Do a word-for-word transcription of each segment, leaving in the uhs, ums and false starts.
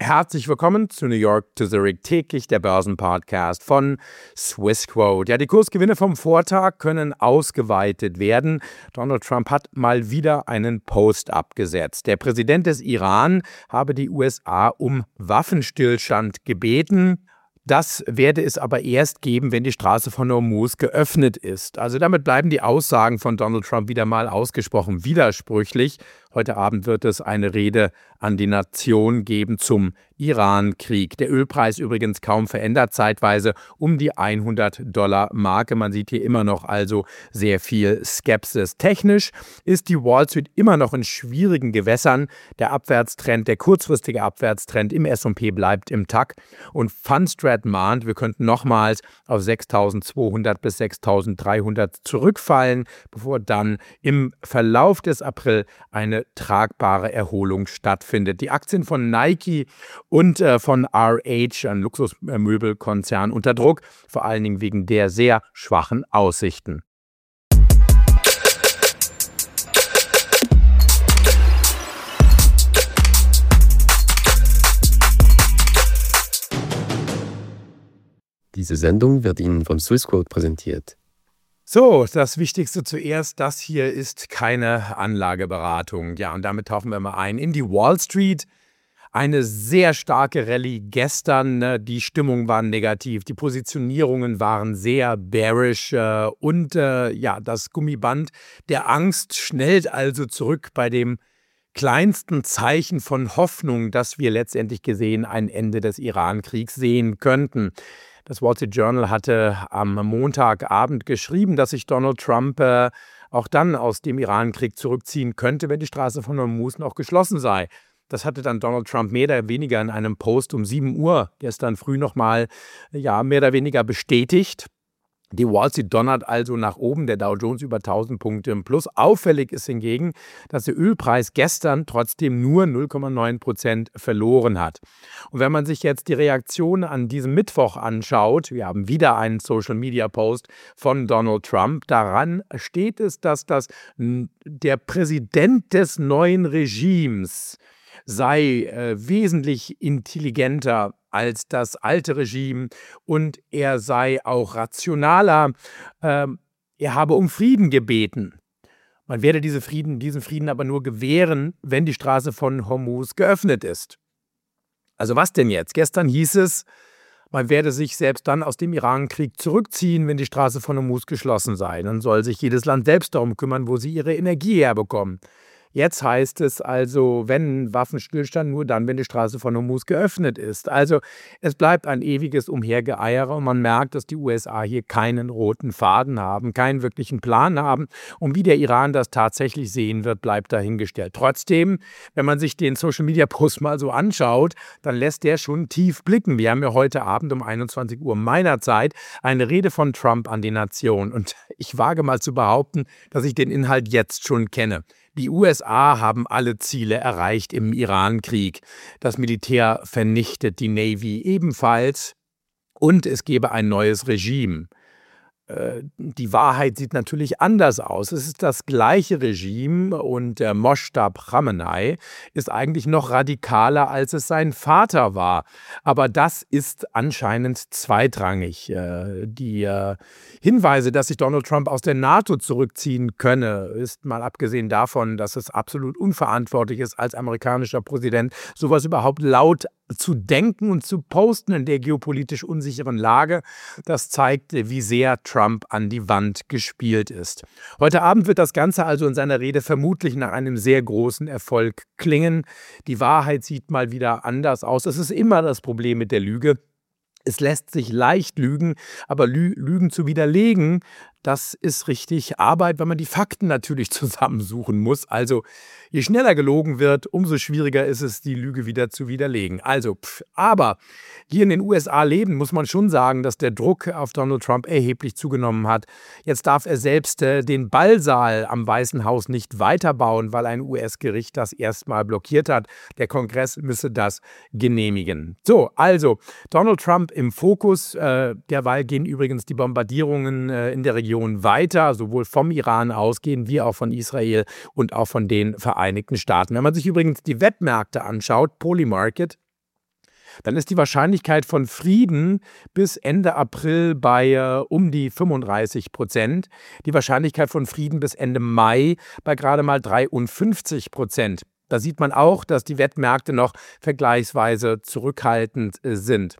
Herzlich willkommen zu New York to Zurich, täglich der Börsenpodcast von Swissquote. Ja, die Kursgewinne vom Vortag können ausgeweitet werden. Donald Trump hat mal wieder einen Post abgesetzt. Der Präsident des Iran habe die U S A um Waffenstillstand gebeten. Das werde es aber erst geben, wenn die Straße von Hormuz geöffnet ist. Also damit bleiben die Aussagen von Donald Trump wieder mal ausgesprochen widersprüchlich. Heute Abend wird es eine Rede an die Nation geben zum Iran-Krieg. Der Ölpreis übrigens kaum verändert, zeitweise um die hundert Dollar Marke. Man sieht hier immer noch also sehr viel Skepsis. Technisch ist die Wall Street immer noch in schwierigen Gewässern. Der Abwärtstrend, der kurzfristige Abwärtstrend im S und P bleibt im Takt. Und Fundstrat mahnt, wir könnten nochmals auf sechstausendzweihundert bis sechstausenddreihundert zurückfallen, bevor dann im Verlauf des April eine tragbare Erholung stattfindet. Die Aktien von Nike und äh, von R H, ein Luxusmöbelkonzern, unter Druck, vor allen Dingen wegen der sehr schwachen Aussichten. Diese Sendung wird Ihnen vom Swissquote präsentiert. So, das Wichtigste zuerst, das hier ist keine Anlageberatung. Ja, und damit tauchen wir mal ein in die Wall Street. Eine sehr starke Rallye gestern, die Stimmung war negativ, die Positionierungen waren sehr bearish und äh, ja, das Gummiband der Angst schnellt also zurück bei dem kleinsten Zeichen von Hoffnung, dass wir letztendlich gesehen ein Ende des Iran-Kriegs sehen könnten. Das Wall Street Journal hatte am Montagabend geschrieben, dass sich Donald Trump äh, auch dann aus dem Iran-Krieg zurückziehen könnte, wenn die Straße von Hormuz noch geschlossen sei. Das hatte dann Donald Trump mehr oder weniger in einem Post um sieben Uhr gestern früh nochmal ja, mehr oder weniger bestätigt. Die Wall Street donnert also nach oben, der Dow Jones über tausend Punkte im Plus. Auffällig ist hingegen, dass der Ölpreis gestern trotzdem nur null Komma neun Prozent verloren hat. Und wenn man sich jetzt die Reaktion an diesem Mittwoch anschaut, wir haben wieder einen Social-Media-Post von Donald Trump, daran steht es, dass das der Präsident des neuen Regimes sei äh, wesentlich intelligenter als das alte Regime und er sei auch rationaler. Ähm, er habe um Frieden gebeten. Man werde diese Frieden, diesen Frieden aber nur gewähren, wenn die Straße von Hormuz geöffnet ist. Also was denn jetzt? Gestern hieß es, man werde sich selbst dann aus dem Iran-Krieg zurückziehen, wenn die Straße von Hormuz geschlossen sei. Dann soll sich jedes Land selbst darum kümmern, wo sie ihre Energie herbekommen. Jetzt heißt es also, wenn Waffenstillstand, nur dann, wenn die Straße von Hormuz geöffnet ist. Also es bleibt ein ewiges Umhergeeiere und man merkt, dass die U S A hier keinen roten Faden haben, keinen wirklichen Plan haben. Und wie der Iran das tatsächlich sehen wird, bleibt dahingestellt. Trotzdem, wenn man sich den Social-Media-Post mal so anschaut, dann lässt der schon tief blicken. Wir haben ja heute Abend um einundzwanzig Uhr meiner Zeit eine Rede von Trump an die Nation. Und ich wage mal zu behaupten, dass ich den Inhalt jetzt schon kenne. Die U S A haben alle Ziele erreicht im Iran-Krieg. Das Militär vernichtet die Navy ebenfalls und es gebe ein neues Regime. Die Wahrheit sieht natürlich anders aus. Es ist das gleiche Regime und der Moshtaba Khamenei ist eigentlich noch radikaler, als es sein Vater war. Aber das ist anscheinend zweitrangig. Die Hinweise, dass sich Donald Trump aus der NATO zurückziehen könne, ist mal abgesehen davon, dass es absolut unverantwortlich ist, als amerikanischer Präsident sowas überhaupt laut zu denken und zu posten in der geopolitisch unsicheren Lage. Das zeigt, wie sehr Trump an die Wand gespielt ist. Heute Abend wird das Ganze also in seiner Rede vermutlich nach einem sehr großen Erfolg klingen. Die Wahrheit sieht mal wieder anders aus. Es ist immer das Problem mit der Lüge. Es lässt sich leicht lügen, aber Lü- Lügen zu widerlegen, das ist richtig Arbeit, weil man die Fakten natürlich zusammensuchen muss. Also je schneller gelogen wird, umso schwieriger ist es, die Lüge wieder zu widerlegen. Also, pff, aber hier in den U S A leben, muss man schon sagen, dass der Druck auf Donald Trump erheblich zugenommen hat. Jetzt darf er selbst äh, den Ballsaal am Weißen Haus nicht weiterbauen, weil ein U S-Gericht das erstmal blockiert hat. Der Kongress müsse das genehmigen. So, also Donald Trump im Fokus. Äh, derweil gehen übrigens die Bombardierungen äh, in der Region weiter, sowohl vom Iran ausgehen, wie auch von Israel und auch von den Vereinigten Staaten. Wenn man sich übrigens die Wettmärkte anschaut, Polymarket, dann ist die Wahrscheinlichkeit von Frieden bis Ende April bei äh, um die fünfunddreißig Prozent, die Wahrscheinlichkeit von Frieden bis Ende Mai bei gerade mal dreiundfünfzig Prozent. Da sieht man auch, dass die Weltmärkte noch vergleichsweise zurückhaltend äh, sind.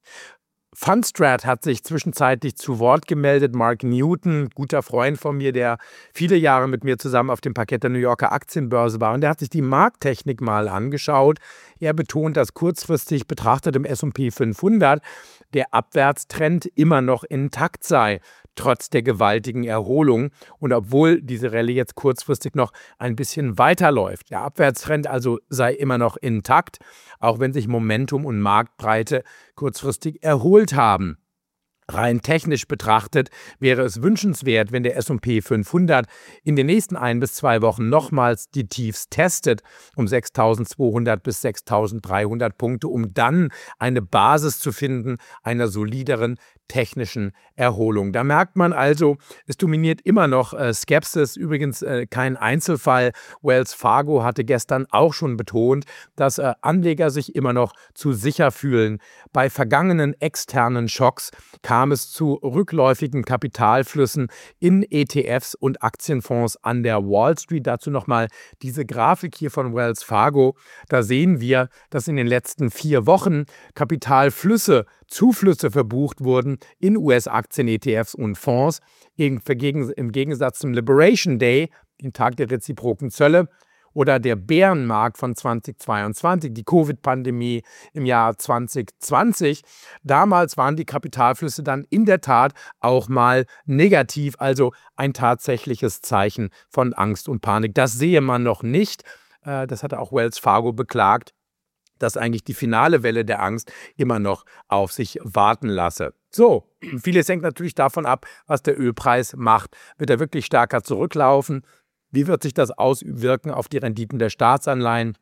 Fundstrat hat sich zwischenzeitlich zu Wort gemeldet. Mark Newton, guter Freund von mir, der viele Jahre mit mir zusammen auf dem Parkett der New Yorker Aktienbörse war. Und der hat sich die Markttechnik mal angeschaut. Er betont, dass kurzfristig betrachtet im S und P fünfhundert der Abwärtstrend immer noch intakt sei, trotz der gewaltigen Erholung. Und obwohl diese Rallye jetzt kurzfristig noch ein bisschen weiterläuft. Der Abwärtstrend also sei immer noch intakt, auch wenn sich Momentum und Marktbreite kurzfristig erholt haben. Rein technisch betrachtet wäre es wünschenswert, wenn der S und P fünfhundert in den nächsten ein bis zwei Wochen nochmals die Tiefs testet, um sechstausendzweihundert bis sechstausenddreihundert Punkte, um dann eine Basis zu finden einer solideren technischen Erholung. Da merkt man also, es dominiert immer noch äh, Skepsis, übrigens äh, kein Einzelfall. Wells Fargo hatte gestern auch schon betont, dass äh, Anleger sich immer noch zu sicher fühlen. Bei vergangenen externen Schocks kam es zu rückläufigen Kapitalflüssen in E T Fs und Aktienfonds an der Wall Street. Dazu nochmal diese Grafik hier von Wells Fargo. Da sehen wir, dass in den letzten vier Wochen Kapitalflüsse, Zuflüsse verbucht wurden in U S-Aktien, E T Fs und Fonds. Im Gegensatz zum Liberation Day, den Tag der reziproken Zölle, oder der Bärenmarkt von zweitausendzweiundzwanzig, die Covid-Pandemie im Jahr zwanzig zwanzig. Damals waren die Kapitalflüsse dann in der Tat auch mal negativ, also ein tatsächliches Zeichen von Angst und Panik. Das sehe man noch nicht. Das hatte auch Wells Fargo beklagt, dass eigentlich die finale Welle der Angst immer noch auf sich warten lasse. So, vieles hängt natürlich davon ab, was der Ölpreis macht. Wird er wirklich stärker zurücklaufen? Wie wird sich das auswirken auf die Renditen der Staatsanleihen?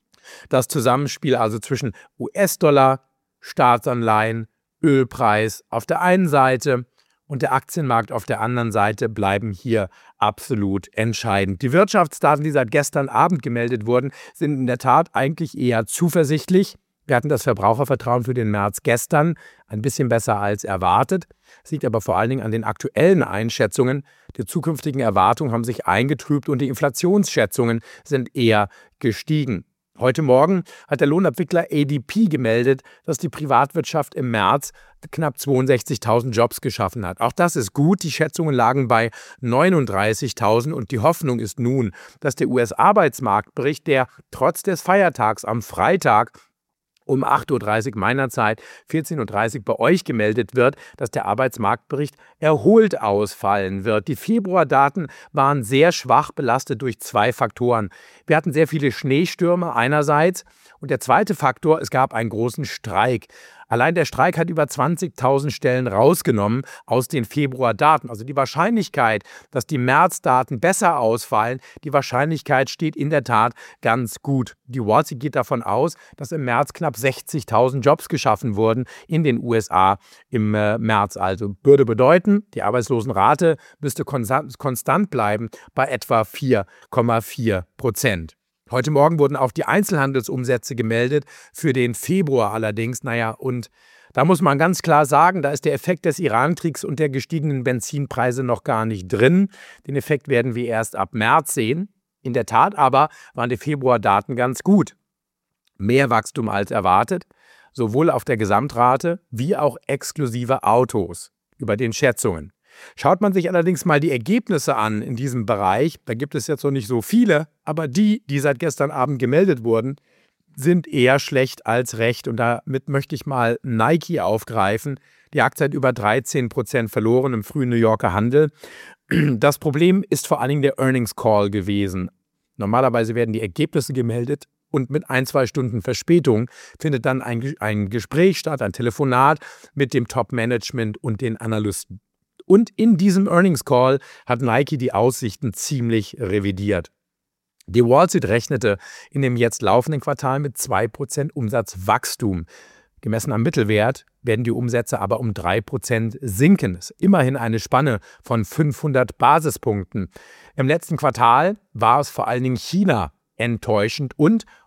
Das Zusammenspiel also zwischen U S-Dollar, Staatsanleihen, Ölpreis auf der einen Seite und der Aktienmarkt auf der anderen Seite bleiben hier absolut entscheidend. Die Wirtschaftsdaten, die seit gestern Abend gemeldet wurden, sind in der Tat eigentlich eher zuversichtlich. Wir hatten das Verbrauchervertrauen für den März gestern ein bisschen besser als erwartet. Das liegt aber vor allen Dingen an den aktuellen Einschätzungen. Die zukünftigen Erwartungen haben sich eingetrübt und die Inflationsschätzungen sind eher gestiegen. Heute Morgen hat der Lohnabwickler A D P gemeldet, dass die Privatwirtschaft im März knapp zweiundsechzigtausend Jobs geschaffen hat. Auch das ist gut. Die Schätzungen lagen bei neununddreißigtausend und die Hoffnung ist nun, dass der U S-Arbeitsmarktbericht, der trotz des Feiertags am Freitag um acht Uhr dreißig meiner Zeit, vierzehn Uhr dreißig bei euch gemeldet wird, dass der Arbeitsmarktbericht erholt ausfallen wird. Die Februardaten waren sehr schwach belastet durch zwei Faktoren. Wir hatten sehr viele Schneestürme einerseits und der zweite Faktor, es gab einen großen Streik. Allein der Streik hat über zwanzigtausend Stellen rausgenommen aus den Februardaten. Also die Wahrscheinlichkeit, dass die Märzdaten besser ausfallen, die Wahrscheinlichkeit steht in der Tat ganz gut. Die Wall Street geht davon aus, dass im März knapp sechzigtausend Jobs geschaffen wurden in den U S A im äh, März. Also würde bedeuten, die Arbeitslosenrate müsste konstant, konstant bleiben bei etwa vier Komma vier Prozent. Heute Morgen wurden auch die Einzelhandelsumsätze gemeldet, für den Februar allerdings. Naja, und da muss man ganz klar sagen, da ist der Effekt des Iran-Kriegs und der gestiegenen Benzinpreise noch gar nicht drin. Den Effekt werden wir erst ab März sehen. In der Tat aber waren die Februardaten ganz gut. Mehr Wachstum als erwartet, sowohl auf der Gesamtrate wie auch exklusive Autos über den Schätzungen. Schaut man sich allerdings mal die Ergebnisse an in diesem Bereich, da gibt es jetzt noch nicht so viele, aber die, die seit gestern Abend gemeldet wurden, sind eher schlecht als recht. Und damit möchte ich mal Nike aufgreifen. Die Aktie hat über dreizehn Prozent verloren im frühen New Yorker Handel. Das Problem ist vor allen Dingen der Earnings Call gewesen. Normalerweise werden die Ergebnisse gemeldet und mit ein, zwei Stunden Verspätung findet dann ein, ein Gespräch statt, ein Telefonat mit dem Top-Management und den Analysten. Und in diesem Earnings Call hat Nike die Aussichten ziemlich revidiert. Die Wall Street rechnete in dem jetzt laufenden Quartal mit zwei Prozent Umsatzwachstum. Gemessen am Mittelwert werden die Umsätze aber um drei Prozent sinken. Das ist immerhin eine Spanne von fünfhundert Basispunkten. Im letzten Quartal war es vor allen Dingen China enttäuschend und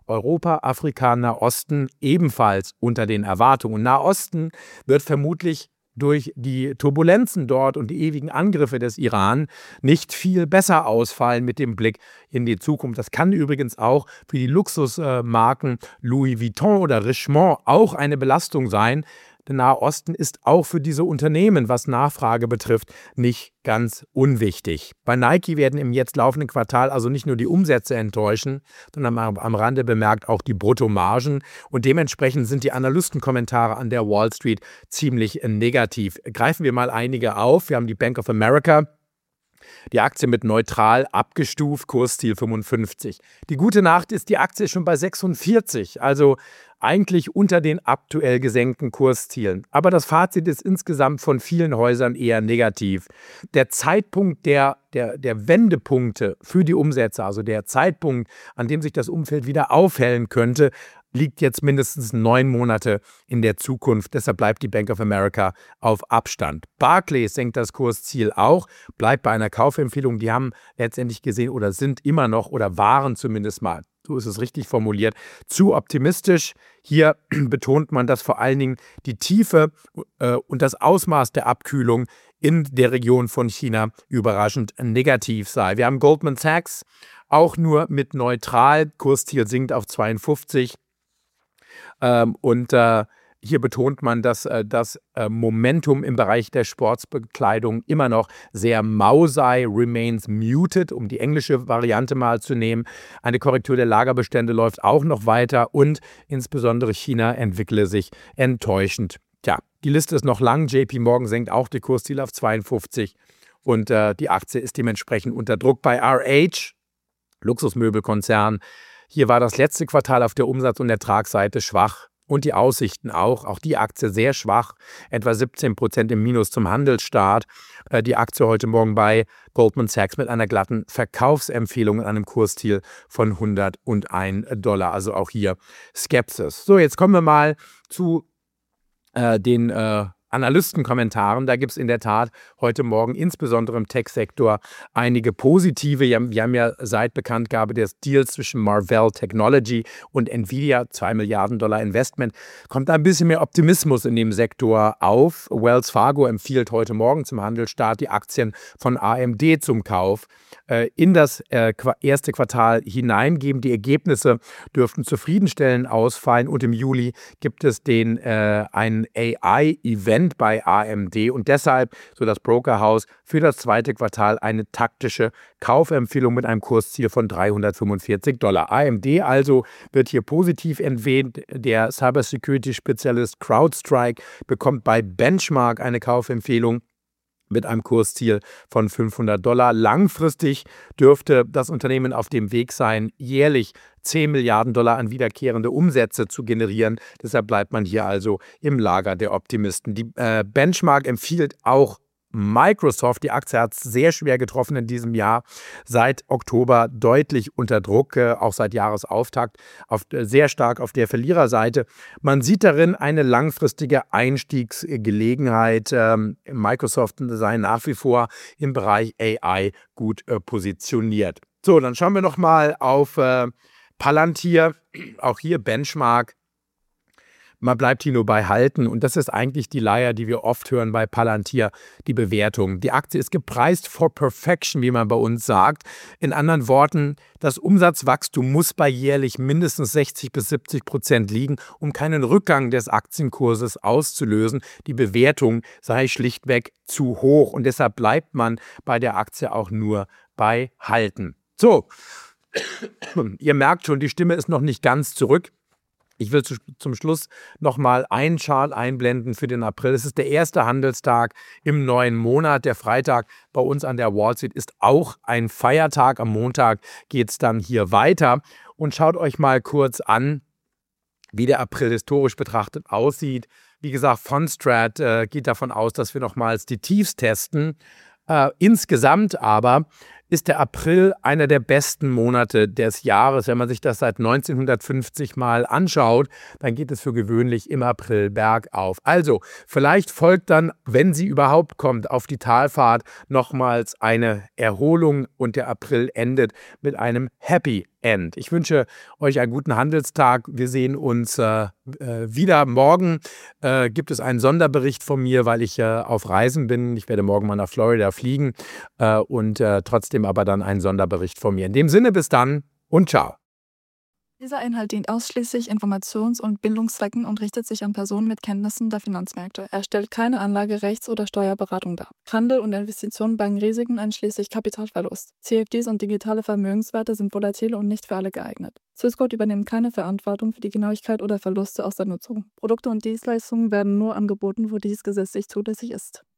Europa, Afrika, Nahosten ebenfalls unter den Erwartungen. Und Nahosten wird vermutlich durch die Turbulenzen dort und die ewigen Angriffe des Iran nicht viel besser ausfallen mit dem Blick in die Zukunft. Das kann übrigens auch für die Luxusmarken Louis Vuitton oder Richemont auch eine Belastung sein. Der Nahe Osten ist auch für diese Unternehmen, was Nachfrage betrifft, nicht ganz unwichtig. Bei Nike werden im jetzt laufenden Quartal also nicht nur die Umsätze enttäuschen, sondern am Rande bemerkt auch die Bruttomargen. Und dementsprechend sind die Analystenkommentare an der Wall Street ziemlich negativ. Greifen wir mal einige auf. Wir haben die Bank of America. Die Aktie mit neutral abgestuft, Kursziel fünfundfünfzig. Die gute Nacht ist, die Aktie ist schon bei sechsundvierzig, also eigentlich unter den aktuell gesenkten Kurszielen. Aber das Fazit ist insgesamt von vielen Häusern eher negativ. Der Zeitpunkt der, der, der Wendepunkte für die Umsätze, also der Zeitpunkt, an dem sich das Umfeld wieder aufhellen könnte, liegt jetzt mindestens neun Monate in der Zukunft. Deshalb bleibt die Bank of America auf Abstand. Barclays senkt das Kursziel auch, bleibt bei einer Kaufempfehlung. Die haben letztendlich gesehen oder sind immer noch oder waren zumindest mal, so ist es richtig formuliert, zu optimistisch. Hier betont man, dass vor allen Dingen die Tiefe äh, und das Ausmaß der Abkühlung in der Region von China überraschend negativ sei. Wir haben Goldman Sachs auch nur mit neutral. Kursziel sinkt auf zweiundfünfzig. Ähm, und äh, hier betont man, dass äh, das äh, Momentum im Bereich der Sportsbekleidung immer noch sehr mau sei, remains muted, um die englische Variante mal zu nehmen. Eine Korrektur der Lagerbestände läuft auch noch weiter und insbesondere China entwickle sich enttäuschend. Tja, die Liste ist noch lang. J P Morgan senkt auch die Kursziele auf zweiundfünfzig und äh, die Aktie ist dementsprechend unter Druck. Bei R H, Luxusmöbelkonzern, hier war das letzte Quartal auf der Umsatz- und Ertragsseite schwach und die Aussichten auch. Auch die Aktie sehr schwach, etwa siebzehn Prozent im Minus zum Handelsstart. Die Aktie heute Morgen bei Goldman Sachs mit einer glatten Verkaufsempfehlung an einem Kursziel von hunderteins Dollar. Also auch hier Skepsis. So, jetzt kommen wir mal zu äh, den äh, Analystenkommentaren. Da gibt es in der Tat heute Morgen insbesondere im Tech-Sektor einige positive. Wir haben, wir haben ja seit Bekanntgabe des Deals zwischen Marvell Technology und Nvidia, zwei Milliarden Dollar Investment, kommt da ein bisschen mehr Optimismus in dem Sektor auf. Wells Fargo empfiehlt heute Morgen zum Handelsstart die Aktien von A M D zum Kauf. Äh, in das äh, erste Quartal hineingeben. Die Ergebnisse dürften zufriedenstellend ausfallen und im Juli gibt es den äh, einen A I-Event bei A M D und deshalb, so das Brokerhaus, für das zweite Quartal eine taktische Kaufempfehlung mit einem Kursziel von dreihundertfünfundvierzig Dollar. A M D also wird hier positiv erwähnt. Der Cybersecurity-Spezialist CrowdStrike bekommt bei Benchmark eine Kaufempfehlung mit einem Kursziel von fünfhundert Dollar. Langfristig dürfte das Unternehmen auf dem Weg sein, jährlich zehn Milliarden Dollar an wiederkehrende Umsätze zu generieren. Deshalb bleibt man hier also im Lager der Optimisten. Die äh, Benchmark empfiehlt auch Microsoft. Die Aktie hat es sehr schwer getroffen in diesem Jahr. Seit Oktober deutlich unter Druck, äh, auch seit Jahresauftakt, auf, äh, sehr stark auf der Verliererseite. Man sieht darin eine langfristige Einstiegsgelegenheit. Ähm, Microsoft sei nach wie vor im Bereich A I gut äh, positioniert. So, dann schauen wir noch mal auf äh, Palantir. Auch hier Benchmark. Man bleibt hier nur bei halten und das ist eigentlich die Leier, die wir oft hören bei Palantir, die Bewertung. Die Aktie ist gepreist for perfection, wie man bei uns sagt. In anderen Worten, das Umsatzwachstum muss bei jährlich mindestens sechzig bis siebzig Prozent liegen, um keinen Rückgang des Aktienkurses auszulösen. Die Bewertung sei schlichtweg zu hoch und deshalb bleibt man bei der Aktie auch nur bei halten. So, ihr merkt schon, die Stimme ist noch nicht ganz zurück. Ich will zu, zum Schluss nochmal einen Chart einblenden für den April. Es ist der erste Handelstag im neuen Monat. Der Freitag bei uns an der Wall Street ist auch ein Feiertag. Am Montag geht es dann hier weiter. Und schaut euch mal kurz an, wie der April historisch betrachtet aussieht. Wie gesagt, Fondstrat äh, geht davon aus, dass wir nochmals die Tiefs testen. Äh, insgesamt aber ist der April einer der besten Monate des Jahres. Wenn man sich das seit neunzehnhundertfünfzig mal anschaut, dann geht es für gewöhnlich im April bergauf. Also, vielleicht folgt dann, wenn sie überhaupt kommt, auf die Talfahrt nochmals eine Erholung und der April endet mit einem Happy End. Ich wünsche euch einen guten Handelstag. Wir sehen uns äh, äh, wieder. Morgen äh, gibt es einen Sonderbericht von mir, weil ich äh, auf Reisen bin. Ich werde morgen mal nach Florida fliegen äh, und äh, trotzdem aber dann einen Sonderbericht von mir. In dem Sinne, bis dann und ciao. Dieser Inhalt dient ausschließlich Informations- und Bildungszwecken und richtet sich an Personen mit Kenntnissen der Finanzmärkte. Er stellt keine Anlage-, Rechts- oder Steuerberatung dar. Handel und Investitionen bergen Risiken einschließlich Kapitalverlust. C F Ds und digitale Vermögenswerte sind volatil und nicht für alle geeignet. Swissquote übernimmt keine Verantwortung für die Genauigkeit oder Verluste aus der Nutzung. Produkte und Dienstleistungen werden nur angeboten, wo dies gesetzlich zulässig ist.